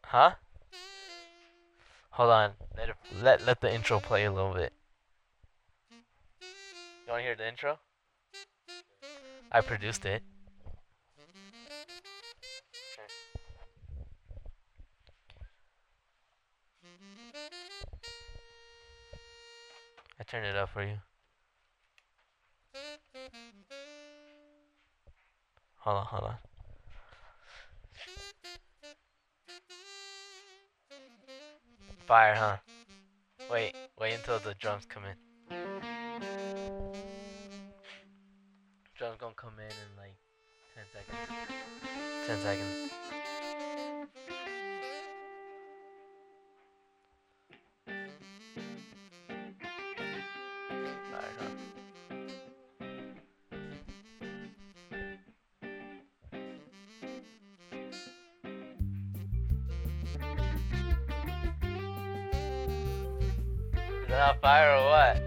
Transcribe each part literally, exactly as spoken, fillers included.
Huh? Hold on. Let it, let let the intro play a little bit. You want to hear the intro? I produced it. I turned it up for you. Hold on, hold on. Fire, huh? Wait, wait until the drums come in. Drums gonna come in in like ten seconds. ten seconds. Fire, huh? Is that not fire or what?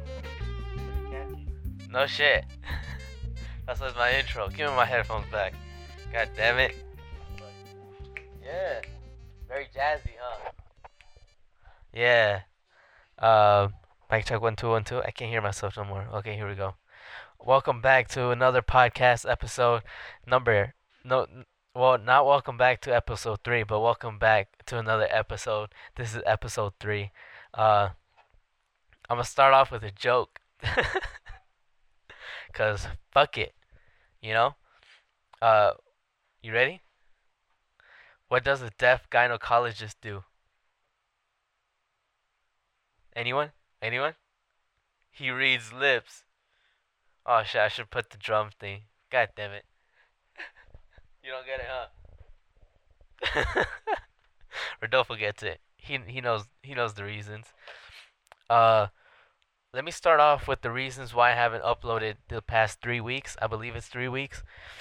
No shit. That's what's my intro. Give me my headphones back. God damn it. Yeah. Very jazzy, huh? Yeah. Um, mic check one two one two. I can't hear myself no more. Okay, here we go. Welcome back to another podcast episode number no well not welcome back to episode three, but welcome back to another episode. This is episode three. Uh, I'm gonna start off with a joke. Cause fuck it, you know. Uh, you ready? What does a deaf gynecologist do? Anyone? Anyone? He reads lips. Oh shit! I should put the drum thing. God damn it! You don't get it, huh? Rodolfo gets it. He he knows he knows the reasons. Uh, let me start off with the reasons why I haven't uploaded the past three weeks. I believe it's three weeks.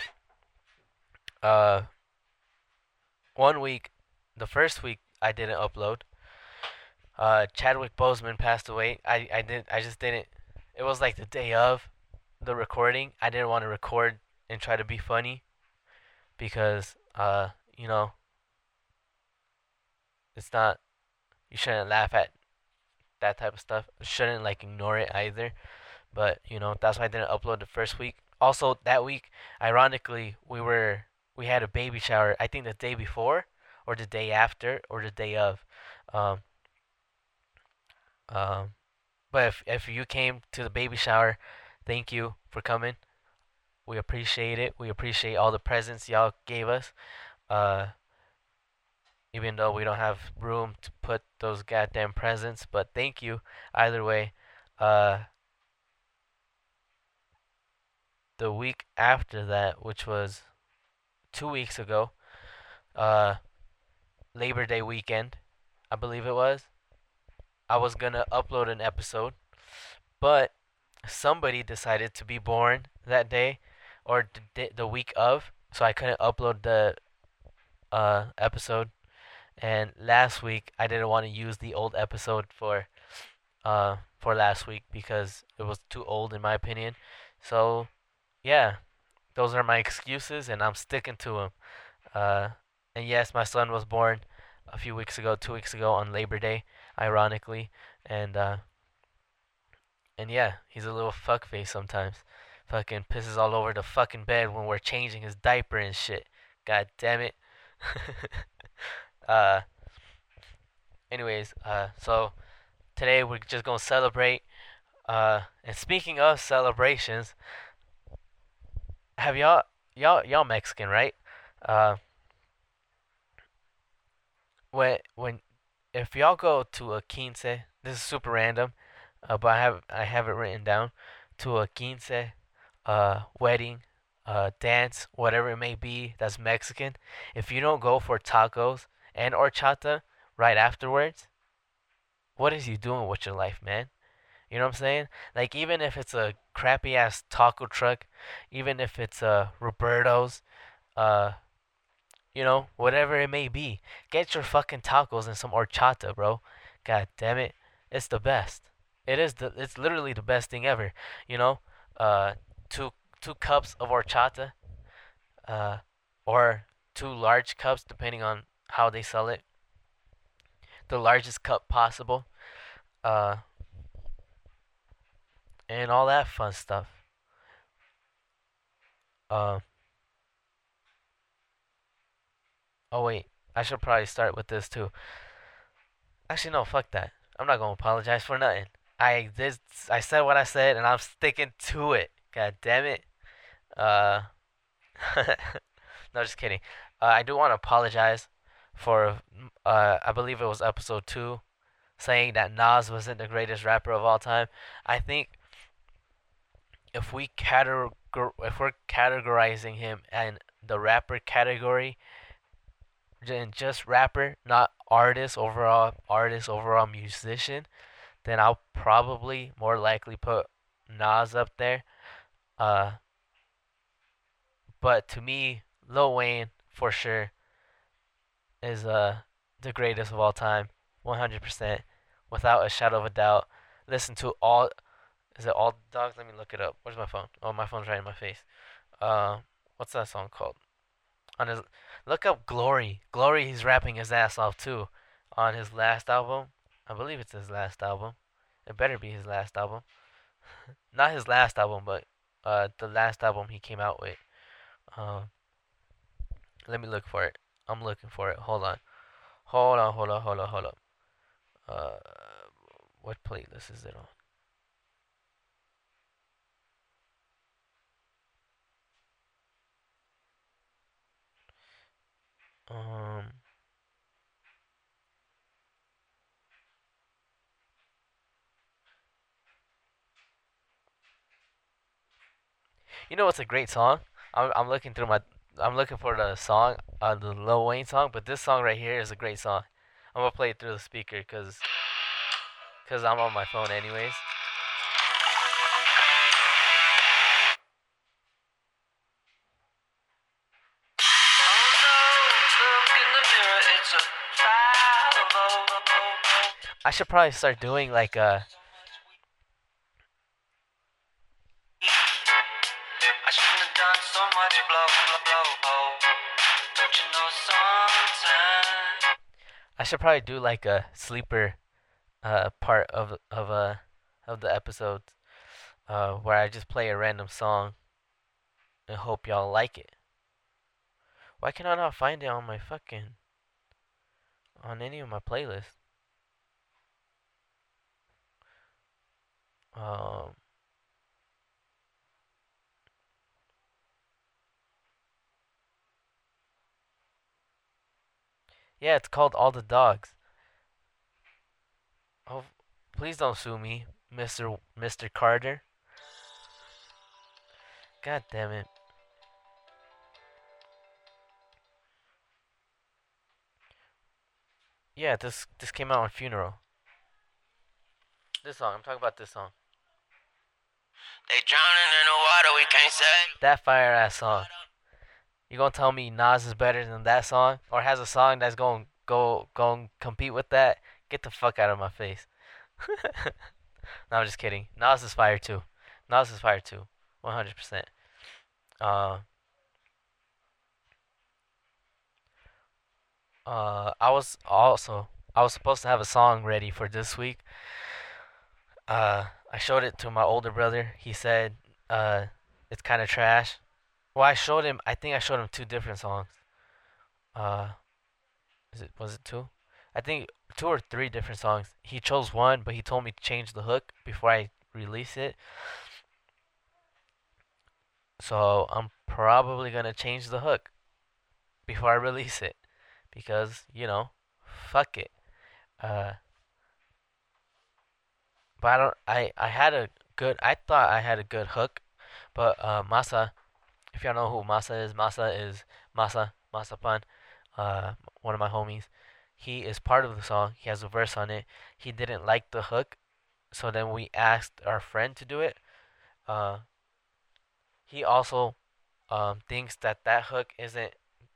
Uh, one week, the first week I didn't upload. Uh, Chadwick Boseman passed away. I I did I just didn't. It was like the day of the recording. I didn't want to record and try to be funny because uh you know it's not, you shouldn't laugh at that type of stuff. Shouldn't like ignore it either. But you know that's why I didn't upload the first week. Also that week, ironically, we were we had a baby shower. I think the day before, or the day after, or the day of. Um, um, but if if you came to the baby shower, thank you for coming. We appreciate it. We appreciate all the presents y'all gave us. Uh, even though we don't have room to put those goddamn presents, but thank you either way. Uh, the week after that, which was two weeks ago, uh, Labor Day weekend, I believe it was. I was gonna upload an episode, but somebody decided to be born that day, or the the week of, so I couldn't upload the uh episode. And last week I didn't want to use the old episode for uh for last week because it was too old in my opinion. So yeah, those are my excuses, and I'm sticking to them. Uh, and yes, my son was born a few weeks ago, two weeks ago on Labor Day, ironically, and uh, and yeah, he's a little fuckface sometimes. Fucking pisses all over the fucking bed when we're changing his diaper and shit. God damn it. uh, anyways, uh, so today we're just gonna celebrate. Uh, and speaking of celebrations, have y'all y'all y'all Mexican, right? Uh, when when if y'all go to a quince, this is super random, uh, but I have I have it written down. To a quince, uh, wedding, uh, dance, whatever it may be, that's Mexican. If you don't go for tacos and horchata right afterwards, what is you doing with your life, man? You know what I'm saying? Like, even if it's a crappy ass taco truck, even if it's a Roberto's, uh, you know, whatever it may be, get your fucking tacos and some horchata, bro. God damn it, it's the best. It is the, it's literally the best thing ever. You know, uh, two two cups of horchata, uh, or two large cups, depending on how they sell it. the largest cup possible, uh, and all that fun stuff. Uh, oh wait, I should probably start with this too. Actually, no, fuck that. I'm not gonna apologize for nothing. I did. I said what I said, and I'm sticking to it. God damn it. Uh, no, just kidding. Uh, I do want to apologize for. Uh, I believe it was episode two, saying that Nas wasn't the greatest rapper of all time. I think if we categor if we're categorizing him in the rapper category, and just rapper, not artist overall, artist overall musician, then I'll probably more likely put Nas up there. Uh, but to me, Lil Wayne for sure is uh the greatest of all time, one hundred percent, without a shadow of a doubt. Listen to all. Is it all dogs? Let me look it up. Where's my phone? Oh, my phone's right in my face. Uh, what's that song called? On his, look up Glory. Glory. He's rapping his ass off too, on his last album. I believe it's his last album. It better be his last album. Not his last album, but uh, the last album he came out with. Uh, let me look for it. I'm looking for it. Hold on. Hold on. Hold on. Hold on. Hold on. Uh, what playlist is it on? Um. You know what's a great song? I'm I'm looking through my I'm looking for the song, uh, the Lil Wayne song, but this song right here is a great song. I'm gonna play it through the speaker cause, cause I'm on my phone anyways. I should probably start doing like uh I shouldn't have done so much blow, blow, blow, blow. Don't you know sometimes? I should probably do like a sleeper uh part of of uh of the episodes uh where I just play a random song and hope y'all like it. Why can I not find it on my fucking on any of my playlists? Um Yeah, it's called All the Dogs. Oh, please don't sue me, Mister Mister Carter. God damn it. Yeah, this this came out on Funeral. This song, I'm talking about this song. They drowning in the water, we can't say. That fire ass song. You gonna tell me Nas is better than that song, or has a song that's gonna go go compete with that? Get the fuck out of my face. No, I'm just kidding. Nas is fire too. Nas is fire too. one hundred percent. Uh, uh, I was also I was supposed to have a song ready for this week. Uh, I showed it to my older brother. He said, uh, it's kind of trash. Well, I showed him. I think I showed him two different songs. Uh, is it was it two? I think two or three different songs. He chose one, but he told me to change the hook before I release it. So I'm probably gonna change the hook before I release it because you know, fuck it. Uh, but I don't. I I had a good. I thought I had a good hook, but uh, Masa. If y'all know who Masa is, Masa is Masa Masapan, uh, one of my homies. He is part of the song. He has a verse on it. He didn't like the hook, so then we asked our friend to do it. Uh, he also um, thinks that that hook isn't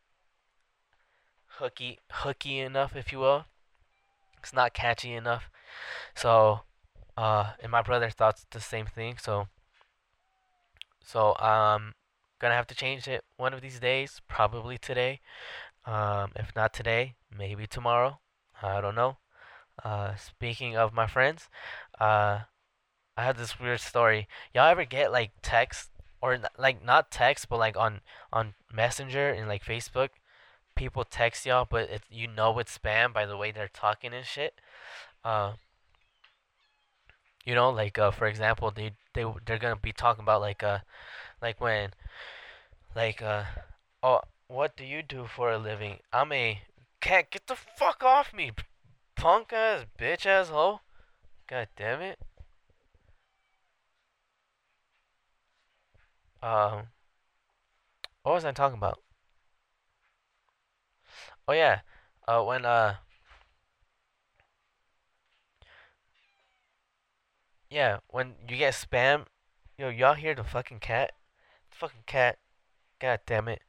hooky hooky enough, if you will. It's not catchy enough. So, uh, and my brother thought the same thing. So, so um, gonna have to change it one of these days, probably today. Um, if not today, maybe tomorrow. I don't know. Uh, speaking of my friends, uh, I had this weird story. Y'all ever get like text or n- like not text, but like on on Messenger and like Facebook, people text y'all, but it you know it's spam by the way they're talking and shit. Uh, you know, like uh, for example, they they they're gonna be talking about like uh like when like uh oh, what do you do for a living? I'm a cat. Get the fuck off me, punk ass bitch ass hoe. God damn it. Um, what was I talking about? Oh yeah, uh, when uh, yeah, when you get spam, yo, y'all hear the fucking cat? The fucking cat. God damn it.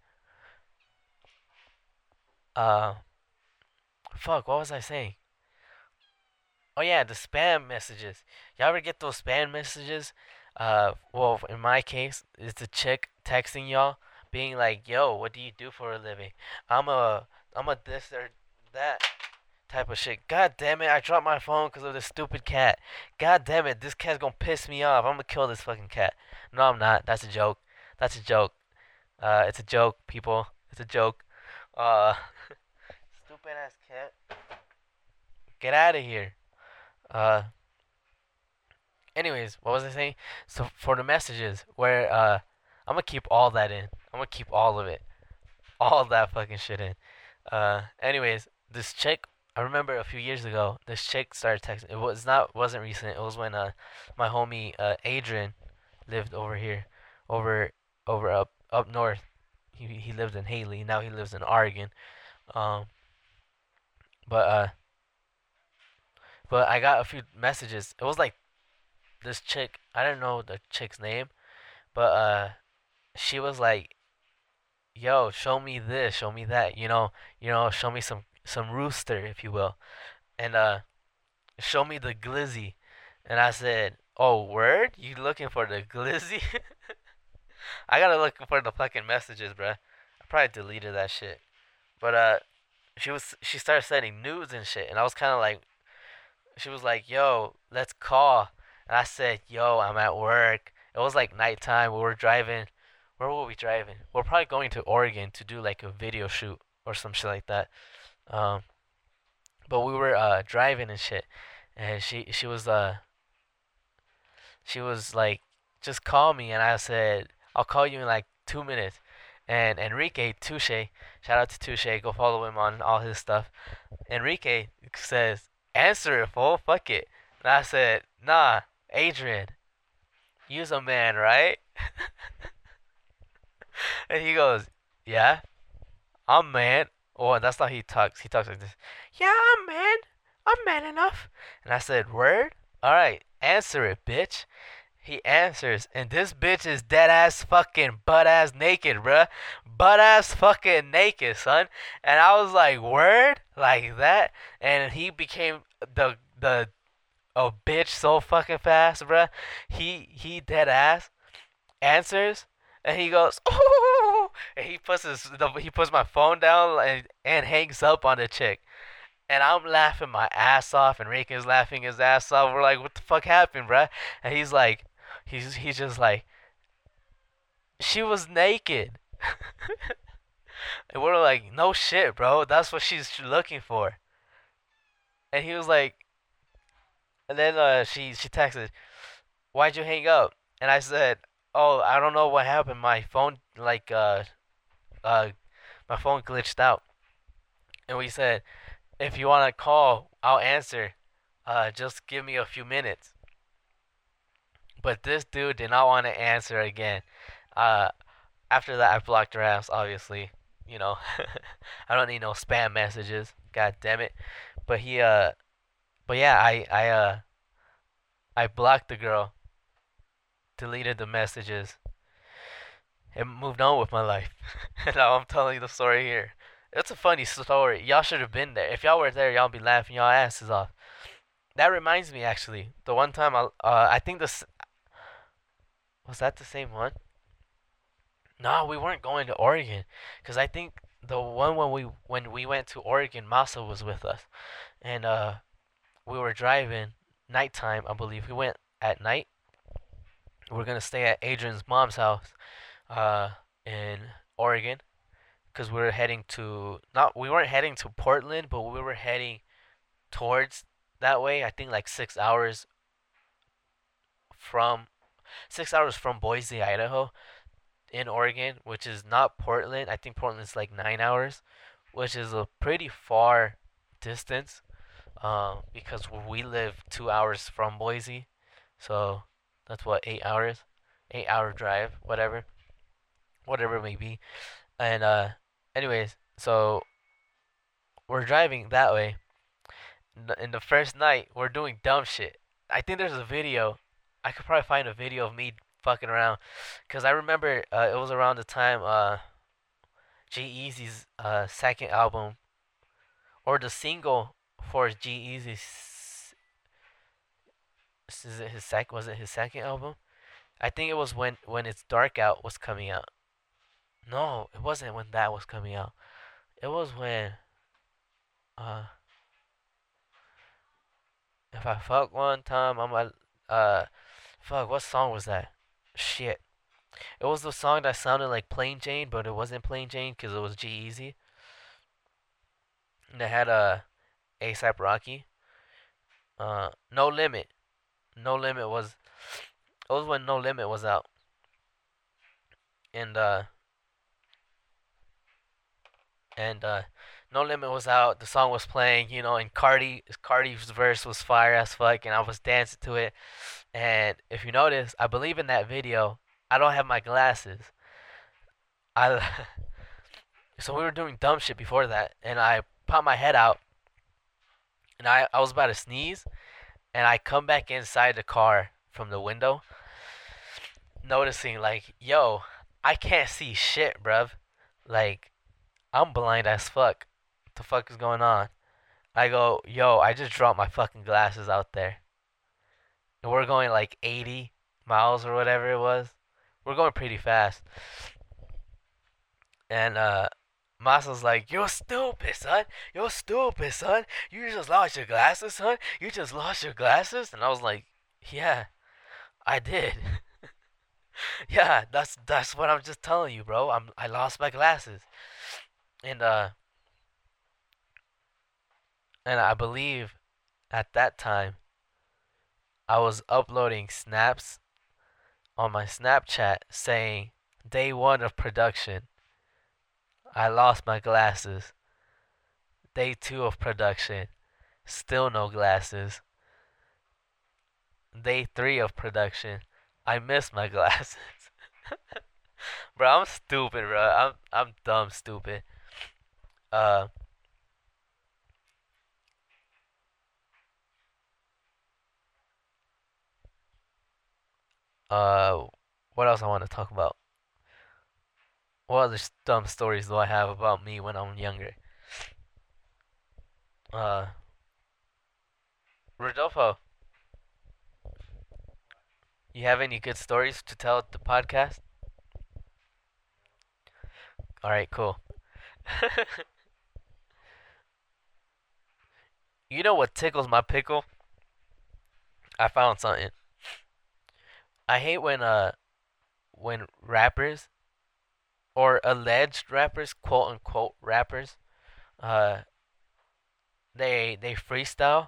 Uh, fuck. What was I saying? Oh yeah, the spam messages. Y'all ever get those spam messages? Uh, well, in my case, it's a chick texting y'all, being like, "Yo, what do you do for a living?" I'm a, I'm a this or that type of shit. God damn it, I dropped my phone because of this stupid cat. God damn it, this cat's gonna piss me off. I'm gonna kill this fucking cat. No, I'm not. That's a joke. That's a joke. Uh, it's a joke, people. It's a joke. Uh, stupid ass cat. Get out of here. Uh, anyways, what was I saying? So for the messages, where uh, I'm gonna keep all that in. I'm gonna keep all of it, all that fucking shit in. Uh, anyways, this chick, I remember a few years ago, this chick started texting. It was not wasn't recent. It was when uh, my homie uh Adrian lived over here, over over up up north. He he lived in Haley. Now he lives in Oregon. Um, but uh, but I got a few messages. It was like this chick. I don't know the chick's name, but uh, she was like, "Yo, show me this, show me that. You know, you know, show me some some rooster, if you will." And uh, show me the glizzy. And I said, "Oh, word? You looking for the glizzy?" I gotta look for the fucking messages, bruh. I probably deleted that shit. But uh, she was she started sending nudes and shit, and I was kind of like, she was like, "Yo, let's call," and I said, "Yo, I'm at work." It was like nighttime. We were driving. Where were we driving? We're probably going to Oregon to do like a video shoot or some shit like that. Um, but we were uh driving and shit, and she she was uh she was like, "Just call me," and I said, "I'll call you in like two minutes." And Enrique Touche, shout out to Touche, go follow him on all his stuff. Enrique says, "Answer it, fool, fuck it." And I said, "Nah, Adrian, you's a man, right?" And he goes, "Yeah, I'm man." Oh, that's not how he talks. He talks like this. "Yeah, I'm man. I'm man enough." And I said, "Word? Alright, answer it, bitch." He answers, and this bitch is dead ass fucking butt ass naked, bruh. Butt ass fucking naked, son. And I was like, "Word?" Like that. And he became the the a bitch so fucking fast, bruh. He he dead ass answers, and he goes, "Oh," and he puts his the, he puts my phone down and and hangs up on the chick. And I'm laughing my ass off, and Rican's laughing his ass off. We're like, "What the fuck happened, bruh?" And he's like, he's he's just like, "She was naked." And we're like, "No shit, bro. That's what she's looking for." And he was like, and then uh, she she texted, "Why'd you hang up?" And I said, "Oh, I don't know what happened. My phone like uh uh my phone glitched out." And we said, "If you wanna call, I'll answer. Uh, just give me a few minutes." But this dude did not want to answer again. Uh, after that, I blocked her ass. Obviously, you know, I don't need no spam messages. God damn it. But he uh, but yeah, I I uh I blocked the girl, deleted the messages, and moved on with my life. And now I'm telling you the story here. It's a funny story. Y'all should have been there. If y'all were there, y'all be laughing y'all asses off. That reminds me, actually, the one time I uh I think this was that the same one. No, we weren't going to Oregon, cause I think the one when we when we went to Oregon, Masa was with us, and uh we were driving nighttime, I believe. We went at night. We are gonna stay at Adrian's mom's house, uh, in Oregon, because we were heading to not we weren't heading to Portland, but we were heading towards that way. I think like six hours from six hours from Boise, Idaho, in Oregon, which is not Portland. I think Portland's like nine hours, which is a pretty far distance. Um, because we live two hours from Boise, so that's what eight hours, eight hour drive, whatever, whatever it may be. And uh, anyways, so we're driving that way. In the first night, we're doing dumb shit. I think there's a video. I could probably find a video of me fucking around, cause I remember uh, it was around the time uh, G-Eazy's uh, second album, or the single for G-Eazy's. Is it his sec? Was it his second album? I think it was when when It's Dark Out was coming out. No, it wasn't when that was coming out. It was when uh if I fuck one time I'm a uh fuck what song was that? Shit. It was the song that sounded like Plain Jane, but it wasn't Plain Jane because it was G-Eazy. And it had a uh, ASAP Rocky. Uh, No Limit. No Limit was. It was when No Limit was out. And uh. And uh, No Limit was out. The song was playing, you know, and Cardi Cardi's verse was fire as fuck, and I was dancing to it. And if you notice, I believe in that video, I don't have my glasses. I so we were doing dumb shit before that, and I popped my head out, and I I was about to sneeze, and I come back inside the car from the window, noticing like, yo, I can't see shit, bruv. Like, I'm blind as fuck. What the fuck is going on? I go, yo, I just dropped my fucking glasses out there. And we're going like eighty miles or whatever it was. We're going pretty fast. And uh Masa's like, you're stupid, son. You're stupid, son. You just lost your glasses, son. You just lost your glasses. And I was like, yeah, I did. yeah, that's that's what I'm just telling you, bro. I'm I lost my glasses. And uh and I believe at that time I was uploading snaps on my Snapchat saying day one of production. I lost my glasses. Day two of production. Still no glasses. Day three of production. I missed my glasses. bro, I'm stupid, bro. I'm I'm dumb stupid. Uh uh what else I want to talk about? What other dumb stories do I have about me when I'm younger? Uh Rodolfo, you have any good stories to tell at the podcast? All right, cool. you know what tickles my pickle? I found something. I hate when uh when rappers or alleged rappers, quote unquote rappers, uh they they freestyle,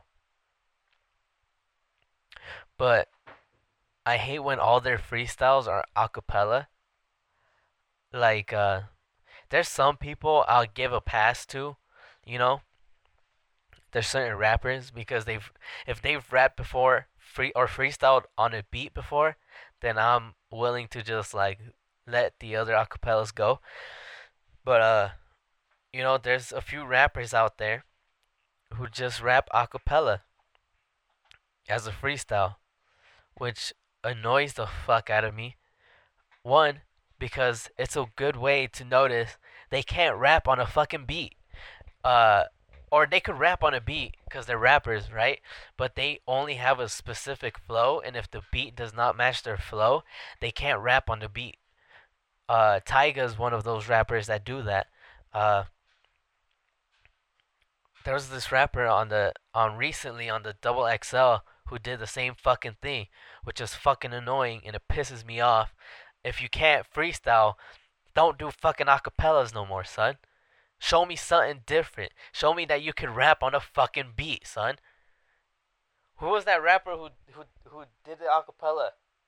but I hate when all their freestyles are acapella. Like uh there's some people I'll give a pass to, you know. There's certain rappers because they've if they've rapped before free or freestyled on a beat before, then I'm willing to just like let the other acapellas go. But uh you know, there's a few rappers out there who just rap acapella as a freestyle, which annoys the fuck out of me. One, because it's a good way to notice they can't rap on a fucking beat. Uh, or they could rap on a beat because they're rappers, right? But they only have a specific flow, and if the beat does not match their flow, they can't rap on the beat. Uh, Tyga is one of those rappers that do that. Uh, There was this rapper on the on recently on the Double X L who did the same fucking thing, which is fucking annoying and it pisses me off. If you can't freestyle, don't do fucking acapellas no more, son. Show me something different. Show me that you can rap on a fucking beat, son. Who was that rapper who who who did the acapella?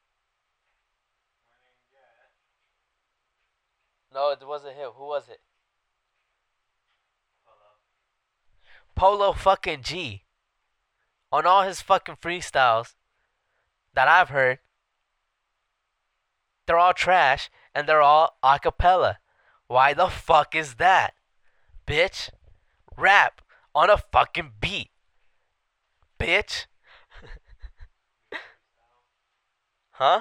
No, it wasn't him. Who was it? Polo fucking G. On all his fucking freestyles that I've heard, they're all trash and they're all acapella. Why the fuck is that? Bitch, rap on a fucking beat. Bitch. Huh?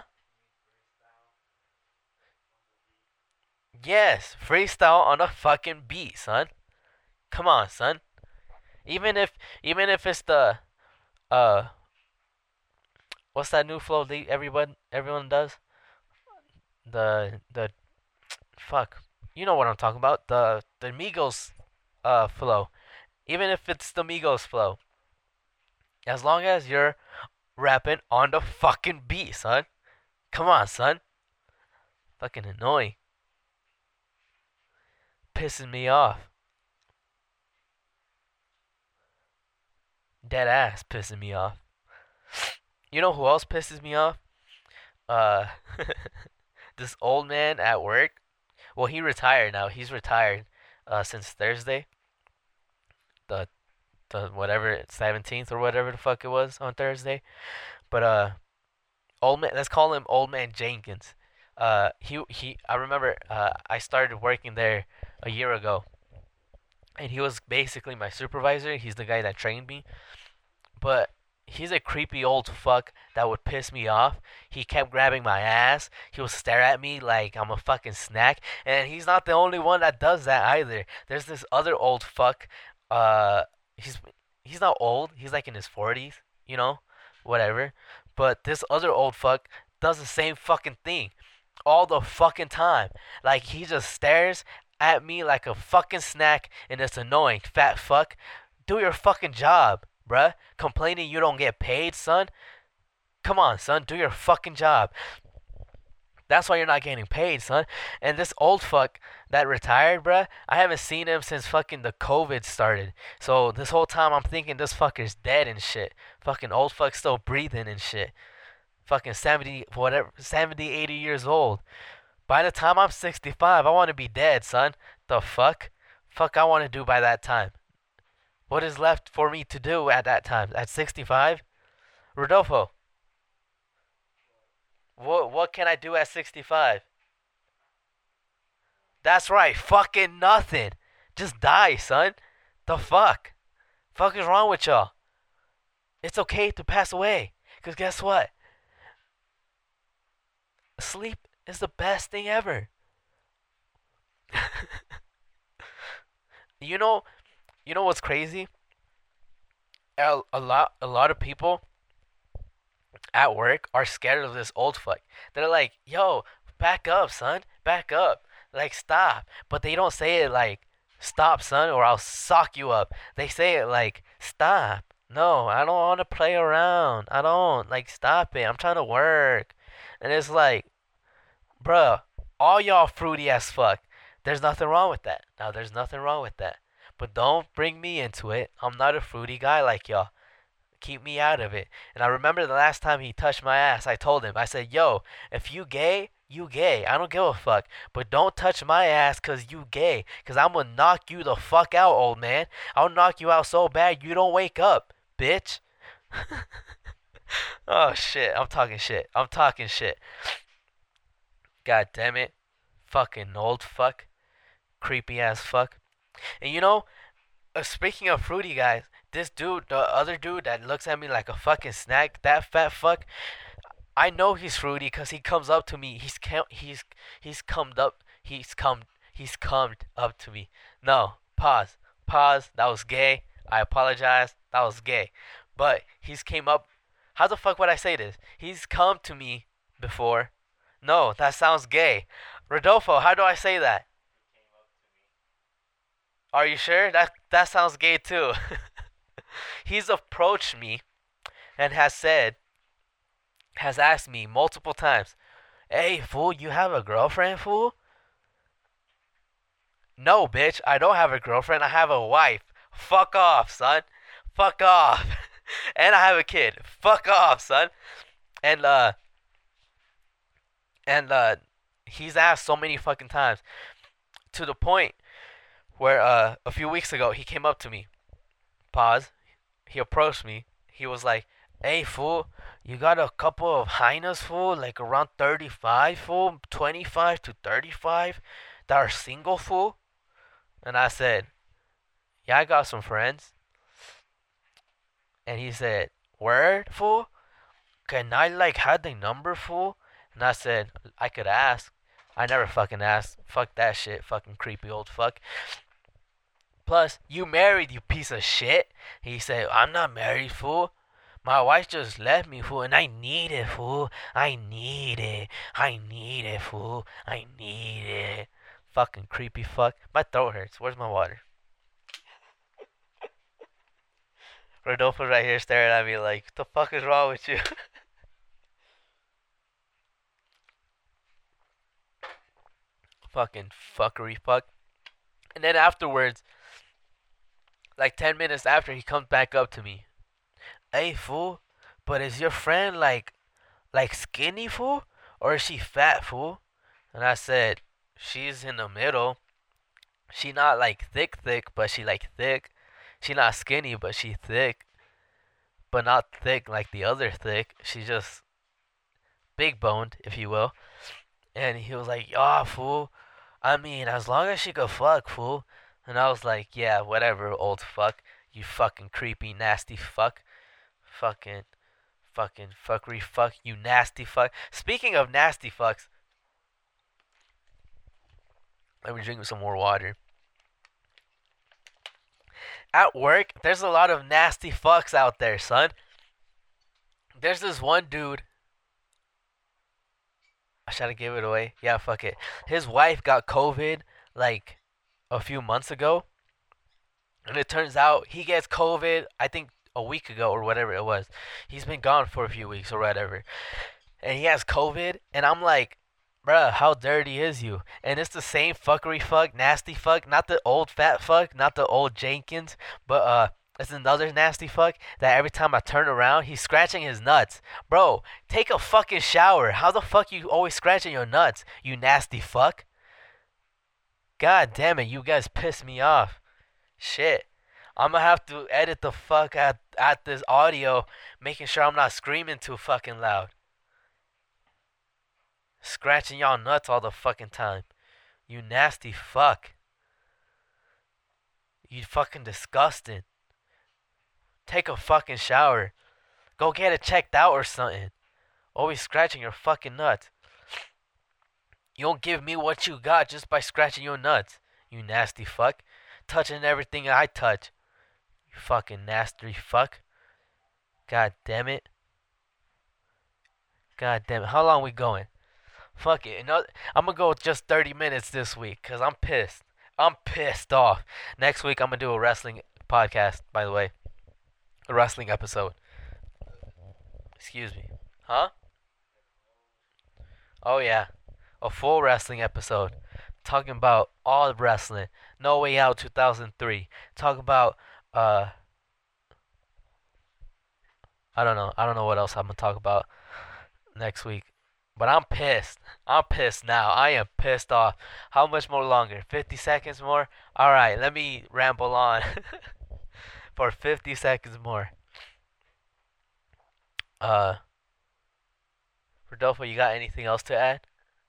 Yes, freestyle on a fucking beat, son. Come on, son. Even if even if it's the uh what's that new flow that everyone everyone does? The the fuck. You know what I'm talking about. The the Migos uh flow. Even if it's the Migos flow. As long as you're rapping on the fucking beat, son. Come on, son. Fucking annoying. Pissing me off. Dead ass pissing me off. You know who else pisses me off? Uh, this old man at work. Well, he retired now. He's retired uh, since Thursday. The the whatever seventeenth or whatever the fuck it was on Thursday. But uh, old man. Let's call him Old Man Jenkins. Uh, he he. I remember. Uh, I started working there a year ago, and he was basically my supervisor. He's the guy that trained me. But he's a creepy old fuck that would piss me off. He kept grabbing my ass. He would stare at me like I'm a fucking snack. And he's not the only one that does that either. There's this other old fuck. Uh, he's he's not old. He's like in his forties, you know, whatever. But this other old fuck does the same fucking thing all the fucking time. Like he just stares at me like a fucking snack, and it's annoying. Fat fuck, do your fucking job, bruh. Complaining you don't get paid, son. Come on, son, do your fucking job. That's why you're not getting paid, son. And this old fuck that retired, bruh, I haven't seen him since fucking the COVID started. So this whole time I'm thinking this fucker's dead and shit. Fucking old fuck still breathing and shit. Fucking seventy, whatever, seventy, eighty years old. By the time I'm sixty-five, I want to be dead, son. The fuck? Fuck I want to do by that time? What is left for me to do at that time? At sixty-five? Rodolfo, what what can I do at sixty-five? That's right, fucking nothing. Just die, son. The fuck? Fuck is wrong with y'all? It's okay to pass away. Cause guess what? Sleep is the best thing ever. you know, you know what's crazy? A, a lot, a lot of people at work are scared of this old fuck. They're like, "Yo, back up, son, back up, like stop." But they don't say it like, "Stop, son, or I'll sock you up." They say it like, "Stop." No, I don't want to play around. I don't like stop it. I'm trying to work, and it's like, bruh, all y'all fruity as fuck. There's nothing wrong with that. Now, there's nothing wrong with that. But don't bring me into it. I'm not a fruity guy like y'all. Keep me out of it. And I remember the last time he touched my ass, I told him, I said, yo, if you gay, you gay. I don't give a fuck. But don't touch my ass cause you gay. Cause I'm gonna knock you the fuck out, old man. I'll knock you out so bad you don't wake up, bitch. oh shit. I'm talking shit. I'm talking shit. God damn it. Fucking old fuck. Creepy ass fuck. And you know, uh, speaking of fruity guys, this dude, the other dude that looks at me like a fucking snack, that fat fuck, I know he's fruity because he comes up to me. He's cam- he's he's cummed up. He's come he's cummed up to me. No, pause, pause. That was gay. I apologize. That was gay. But he's came up. How the fuck would I say this? He's come to me before. No, that sounds gay. Rodolfo, how do I say that? Are you sure? That that sounds gay too. He's approached me and has said, has asked me multiple times, "Hey, fool, you have a girlfriend, fool?" No, bitch, I don't have a girlfriend. I have a wife. Fuck off, son. Fuck off. And I have a kid. Fuck off, son. And, uh, and, uh, he's asked so many fucking times to the point where, uh, a few weeks ago, he came up to me. Pause. He approached me. He was like, "Hey, fool, you got a couple of hyenas, fool, like around thirty-five, fool, twenty-five to thirty-five, that are single, fool?" And I said, "Yeah, I got some friends." And he said, "Word, fool? Can I, like, have the number, fool?" And I said, "I could ask." I never fucking asked. Fuck that shit, fucking creepy old fuck. Plus, you married, you piece of shit. He said, "I'm not married, fool. My wife just left me, fool, and I need it, fool. I need it. I need it, fool. I need it." Fucking creepy fuck. My throat hurts. Where's my water? Rodolfo's right here staring at me like, "What the fuck is wrong with you?" Fucking fuckery fuck. And then afterwards, like ten minutes after, he comes back up to me. "Hey, fool, but is your friend like, like skinny, fool? Or is she fat, fool?" And I said, "She's in the middle. She not like thick, thick, but she like thick. She not skinny, but she thick. But not thick like the other thick. She's just big boned, if you will." And he was like, "Yeah, fool. I mean, as long as she could fuck, fool." And I was like, "Yeah, whatever, old fuck. You fucking creepy, nasty fuck. Fucking, fucking fuckery fuck. You nasty fuck." Speaking of nasty fucks, let me drink some more water. At work, there's a lot of nasty fucks out there, son. There's this one dude. I should have gave it away. Yeah, fuck it. His wife got COVID like a few months ago. And it turns out he gets COVID, I think, a week ago or whatever it was. He's been gone for a few weeks or whatever. And he has COVID. And I'm like, "Bruh, how dirty is you?" And it's the same fuckery fuck, nasty fuck. Not the old fat fuck, not the old Jenkins. But, uh, it's another nasty fuck that every time I turn around, he's scratching his nuts. Bro, take a fucking shower. How the fuck you always scratching your nuts, you nasty fuck? God damn it, you guys piss me off. Shit. I'm gonna have to edit the fuck at, at this audio, making sure I'm not screaming too fucking loud. Scratching y'all nuts all the fucking time. You nasty fuck. You fucking disgusting. Take a fucking shower. Go get it checked out or something. Always scratching your fucking nuts. You don't give me what you got just by scratching your nuts. You nasty fuck. Touching everything I touch. You fucking nasty fuck. God damn it. God damn it. How long we going? Fuck it. You know, I'm gonna go just thirty minutes this week because I'm pissed. I'm pissed off. Next week I'm gonna do a wrestling podcast, by the way. A wrestling episode. Excuse me. Huh? Oh yeah. A full wrestling episode. Talking about all wrestling. No Way Out two thousand three. Talk about uh I don't know. I don't know what else I'm gonna talk about next week. But I'm pissed. I'm pissed now. I am pissed off. How much more longer? fifty seconds more? Alright, let me ramble on for fifty seconds more. Uh, Rodolfo, you got anything else to add?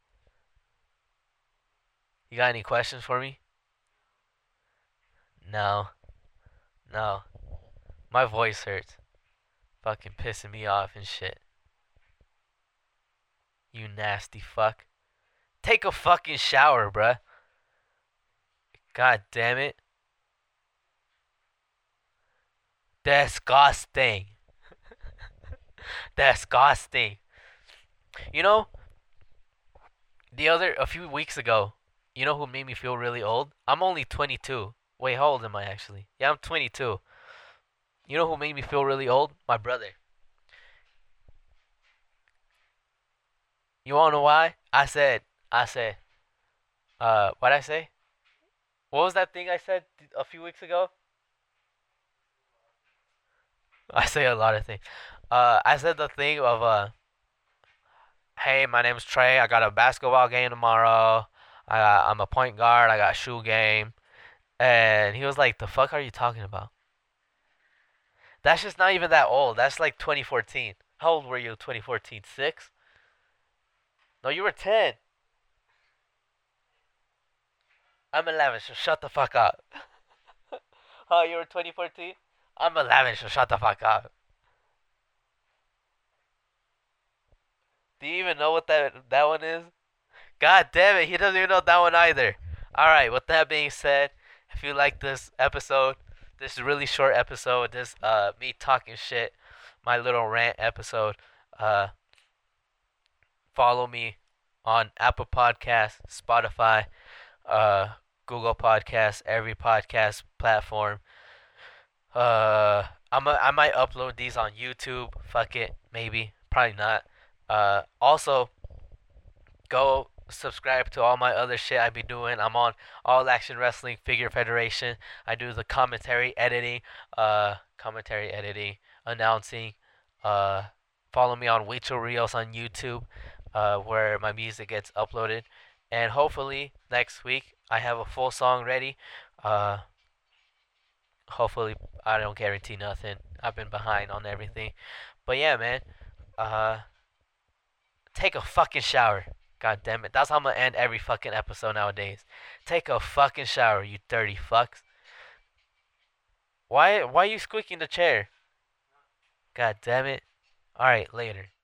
You got any questions for me? No. No. My voice hurts. Fucking pissing me off and shit. You nasty fuck. Take a fucking shower, bruh. God damn it. Disgusting. Disgusting. You know, the other, a few weeks ago, you know who made me feel really old? I'm only twenty-two. Wait, how old am I actually? Yeah, I'm twenty-two. You know who made me feel really old? My brother. You wanna know why? I said, I said, uh, what I say? What was that thing I said a few weeks ago? I say a lot of things. Uh, I said the thing of uh, hey, my name's Trey. I got a basketball game tomorrow. I got, I'm a point guard. I got shoe game. And he was like, "The fuck are you talking about? That's just not even that old. That's like twenty fourteen. How old were you? twenty fourteen? Six? No, you were ten. I'm eleven. So shut the fuck up. Oh, you were twenty fourteen? I'm eleven. So shut the fuck up. Do you even know what that that one is? God damn it, he doesn't even know that one either. Alright, with that being said, if you like this episode, this really short episode, this uh me talking shit, my little rant episode, uh follow me on Apple Podcasts, Spotify, uh Google Podcasts, every podcast platform. Uh I'm a, I might upload these on YouTube. Fuck it, maybe, probably not. Uh also go subscribe to all my other shit I be doing. I'm on All Action Wrestling Figure Federation. I do the commentary editing, uh, commentary editing, announcing. Uh, follow me on Huicho Rios on YouTube, uh, where my music gets uploaded. And hopefully next week I have a full song ready. Uh, hopefully I don't guarantee nothing. I've been behind on everything, but yeah, man. Uh, take a fucking shower. God damn it. That's how I'm gonna end every fucking episode nowadays. Take a fucking shower, you dirty fucks. Why why are you squeaking the chair? God damn it. Alright, later.